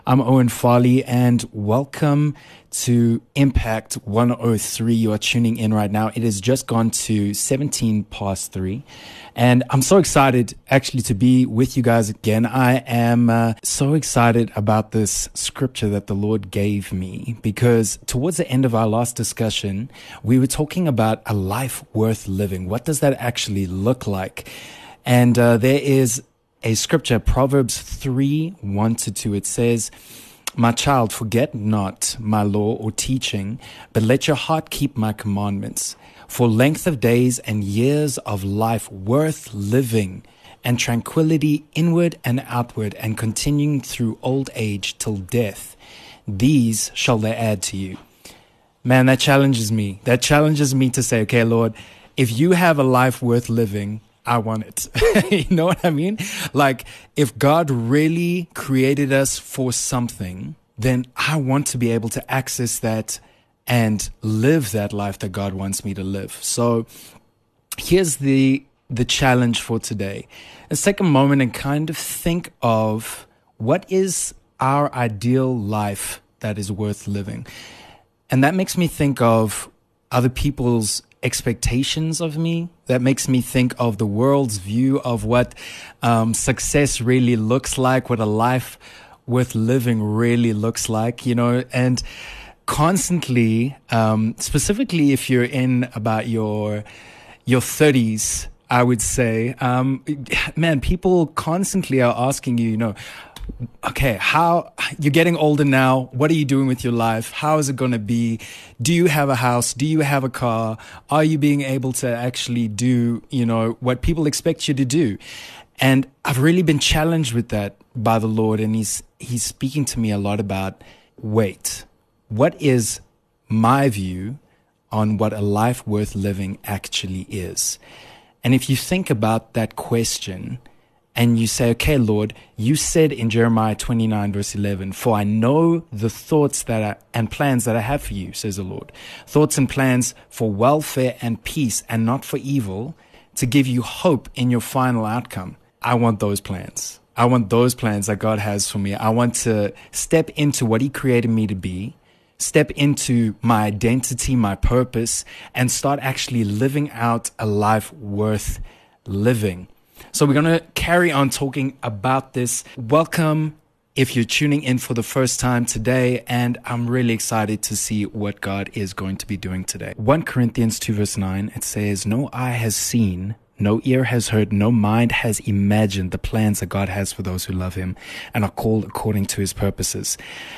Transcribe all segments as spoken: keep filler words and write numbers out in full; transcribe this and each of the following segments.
I'm Owen Farley, and welcome to Impact one oh three. You are tuning in right now. It has just gone to seventeen past three, and I'm so excited actually to be with you guys again. I am uh, so excited about this scripture that the Lord gave me, because towards the end of our last discussion, we were talking about a life worth living. What does that actually look like? And uh, there is a scripture, Proverbs three, one to two. It says, "My child, forget not my law or teaching, but let your heart keep my commandments. For length of days and years of life worth living, and tranquility inward and outward, and continuing through old age till death, these shall they add to you." Man, that challenges me. That challenges me to say, okay, Lord, if you have a life worth living, I want it. You know what I mean? Like, if God really created us for something, then I want to be able to access that and live that life that God wants me to live. So here's the the challenge for today. Let's take a moment and kind of think of what is our ideal life that is worth living. And that makes me think of other people's expectations of me. That makes me think of the world's view of what um, success really looks like, what a life worth living really looks like, you know, and constantly, um, specifically if you're in about your your thirties, I would say, um, man, people constantly are asking you, you know, okay, how you're getting older now. What are you doing with your life? How is it going to be? Do you have a house? Do you have a car? Are you being able to actually do, you know, what people expect you to do? And I've really been challenged with that by the Lord. And he's, he's speaking to me a lot about, wait, what is my view on what a life worth living actually is? And if you think about that question, and you say, okay, Lord, you said in Jeremiah twenty-nine, verse eleven, "For I know the thoughts that are, and plans that I have for you, says the Lord, thoughts and plans for welfare and peace and not for evil, to give you hope in your final outcome." I want those plans. I want those plans that God has for me. I want to step into what he created me to be, step into my identity, my purpose, and start actually living out a life worth living. So we're going to carry on talking about this. Welcome if you're tuning in for the first time today, and I'm really excited to see what God is going to be doing today. First Corinthians two verse nine, it says, "No eye has seen, no ear has heard, no mind has imagined the plans that God has for those who love him and are called according to his purposes."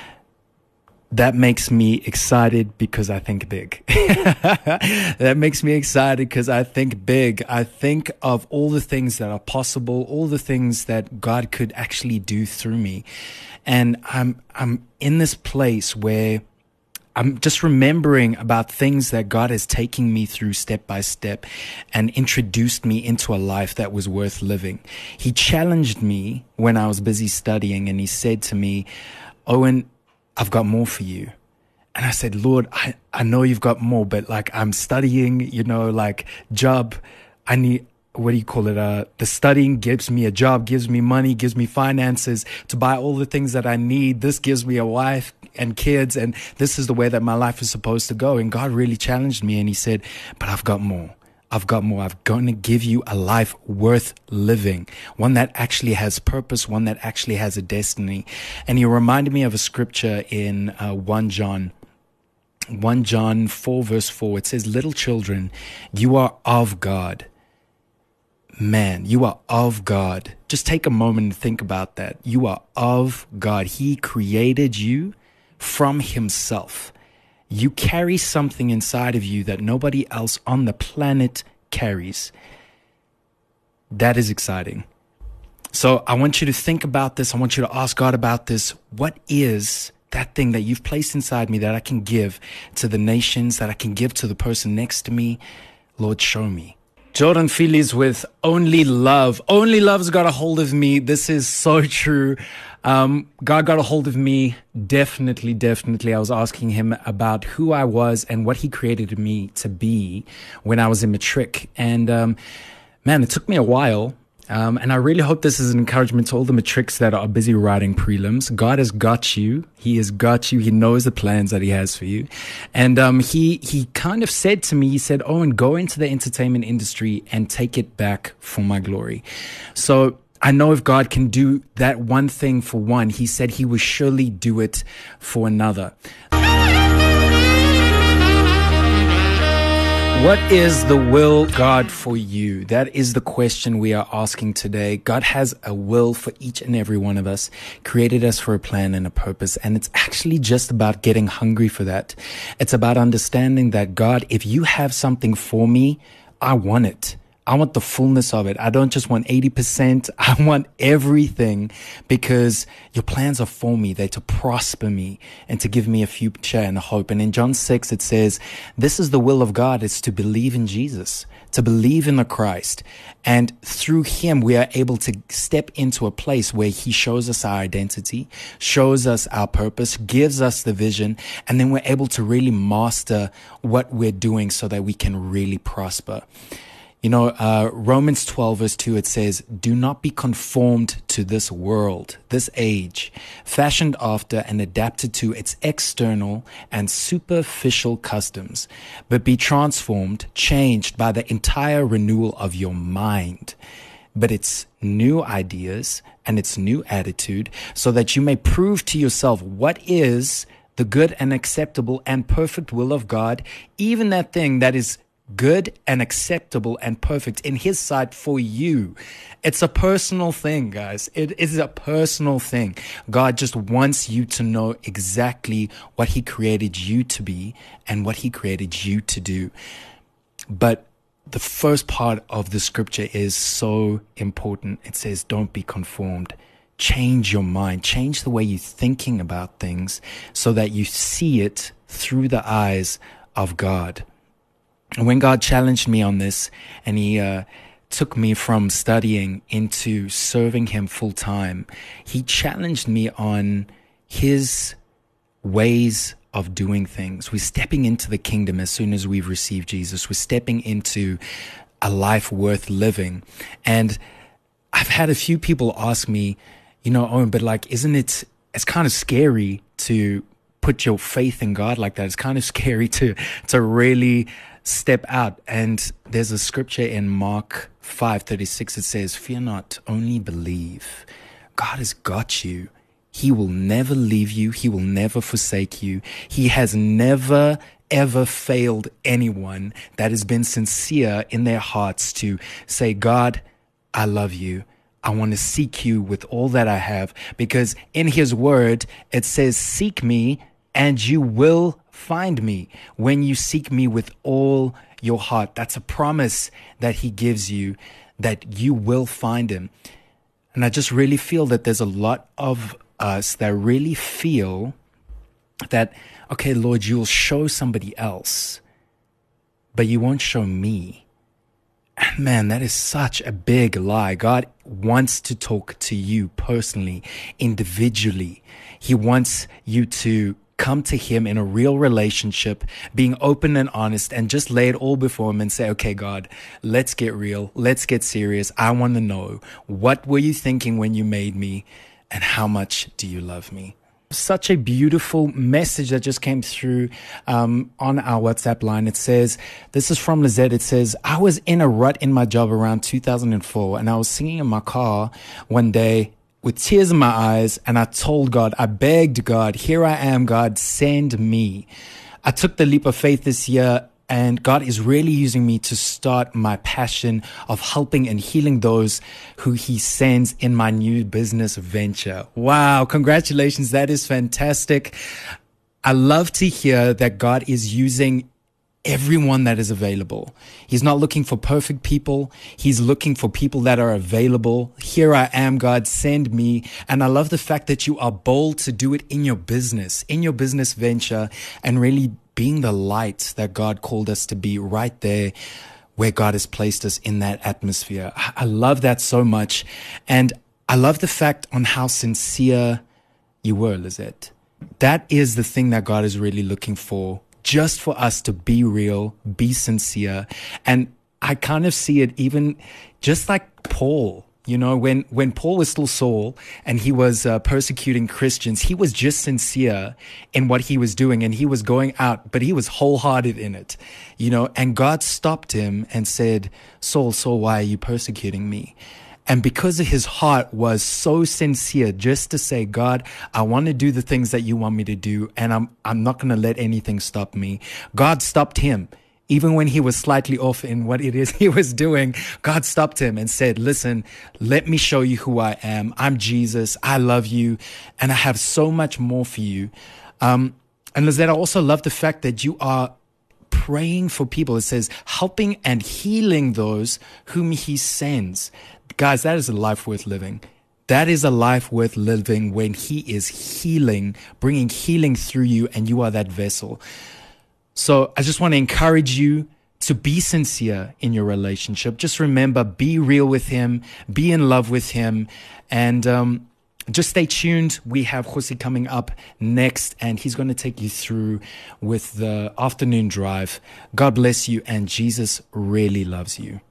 That makes me excited because I think big. That makes me excited because I think big. I think of all the things that are possible, all the things that God could actually do through me. And I'm, I'm in this place where I'm just remembering about things that God is taking me through step by step and introduced me into a life that was worth living. He challenged me when I was busy studying, and he said to me, "Owen, I've got more for you." And I said, "Lord, I, I know you've got more, but like I'm studying, you know, like job, I need, what do you call it? Uh, the studying gives me a job, gives me money, gives me finances to buy all the things that I need. This gives me a wife and kids. And this is the way that my life is supposed to go." And God really challenged me, and he said, "But I've got more. I've got more. I'm going to give you a life worth living, one that actually has purpose, one that actually has a destiny." And he reminded me of a scripture in uh, First John, First John four, verse four. It says, "Little children, you are of God." Man, you are of God. Just take a moment and think about that. You are of God. He created you from himself. You carry something inside of you that nobody else on the planet carries. That is exciting. So I want you to think about this. I want you to ask God about this. What is that thing that you've placed inside me that I can give to the nations, that I can give to the person next to me? Lord, show me. Jordan Phillies with Only Love. Only Love's got a hold of me. This is so true. Um, God got a hold of me. Definitely, definitely. I was asking him about who I was and what he created me to be when I was in matric. And um, man, it took me a while. Um, and I really hope this is an encouragement to all the matrics that are busy writing prelims. God has got you. He has got you. He knows the plans that he has for you. And um, he he kind of said to me, he said, Owen, go into the entertainment industry and take it back for my glory. So I know if God can do that one thing for one, he said he would surely do it for another. What is the will of God for you? That is the question we are asking today. God has a will for each and every one of us, created us for a plan and a purpose. And it's actually just about getting hungry for that. It's about understanding that, God, if you have something for me, I want it. I want the fullness of it. I don't just want eighty percent. I want everything, because your plans are for me. They're to prosper me and to give me a future and a hope. And in John six, it says, this is the will of God. It's to believe in Jesus, to believe in the Christ. And through him, we are able to step into a place where he shows us our identity, shows us our purpose, gives us the vision, and then we're able to really master what we're doing so that we can really prosper. You know, uh, Romans twelve verse two, it says, do not be conformed to this world, this age, fashioned after and adapted to its external and superficial customs, but be transformed, changed by the entire renewal of your mind. But it's new ideas and it's new attitude, so that you may prove to yourself what is the good and acceptable and perfect will of God, even that thing that is good and acceptable and perfect in his sight for you. It's a personal thing, guys. It is a personal thing. God just wants you to know exactly what he created you to be and what he created you to do. But the first part of the scripture is so important. It says, don't be conformed. Change your mind. Change the way you're thinking about things so that you see it through the eyes of God. And when God challenged me on this, and he uh, took me from studying into serving him full time, he challenged me on his ways of doing things. We're stepping into the kingdom as soon as we've received Jesus. We're stepping into a life worth living. And I've had a few people ask me, you know, oh, but like, isn't it, it's kind of scary to put your faith in God like that. It's kind of scary to, to really step out. And there's a scripture in Mark five thirty-six. It says, fear not, only believe. God has got you. He will never leave you. He will never forsake you. He has never, ever failed anyone that has been sincere in their hearts to say, God, I love you. I want to seek you with all that I have, because in his word, it says, seek me and you will find me when you seek me with all your heart. That's a promise that he gives you, that you will find him. And I just really feel that there's a lot of us that really feel that, okay, Lord, you'll show somebody else, but you won't show me. And man, that is such a big lie. God wants to talk to you personally, individually. He wants you to come to him in a real relationship, being open and honest, and just lay it all before him and say, okay, God, let's get real. Let's get serious. I want to know, what were you thinking when you made me, and how much do you love me? Such a beautiful message that just came through um, on our WhatsApp line. It says, this is from Lizette. It says, I was in a rut in my job around two thousand four, and I was singing in my car one day with tears in my eyes, and I told God, I begged God, here I am, God, send me. I took the leap of faith this year, and God is really using me to start my passion of helping and healing those who he sends in my new business venture. Wow, congratulations. That is fantastic. I love to hear that God is using everyone that is available. He's not looking for perfect people. He's looking for people that are available. Here I am, God, send me. And I love the fact that you are bold to do it in your business, in your business venture, and really being the light that God called us to be right there where God has placed us in that atmosphere. I love that so much. And I love the fact on how sincere you were, Lizette. That is the thing that God is really looking for. Just for us to be real, be sincere. And I kind of see it even just like Paul. You know, when, when Paul was still Saul and he was uh, persecuting Christians, he was just sincere in what he was doing, and he was going out, but he was wholehearted in it, you know, and God stopped him and said, Saul, Saul, why are you persecuting me? And because his heart was so sincere, just to say, God, I want to do the things that you want me to do, and I'm I'm not going to let anything stop me. God stopped him. Even when he was slightly off in what it is he was doing, God stopped him and said, listen, let me show you who I am. I'm Jesus. I love you. And I have so much more for you. Um, and Lizette, I also love the fact that you are praying for people. It says, helping and healing those whom he sends. Guys, that is a life worth living. That is a life worth living when he is healing, bringing healing through you, and you are that vessel. So I just want to encourage you to be sincere in your relationship. Just remember, be real with him, be in love with him, and um, just stay tuned. We have Jose coming up next, and he's going to take you through with the afternoon drive. God bless you, and Jesus really loves you.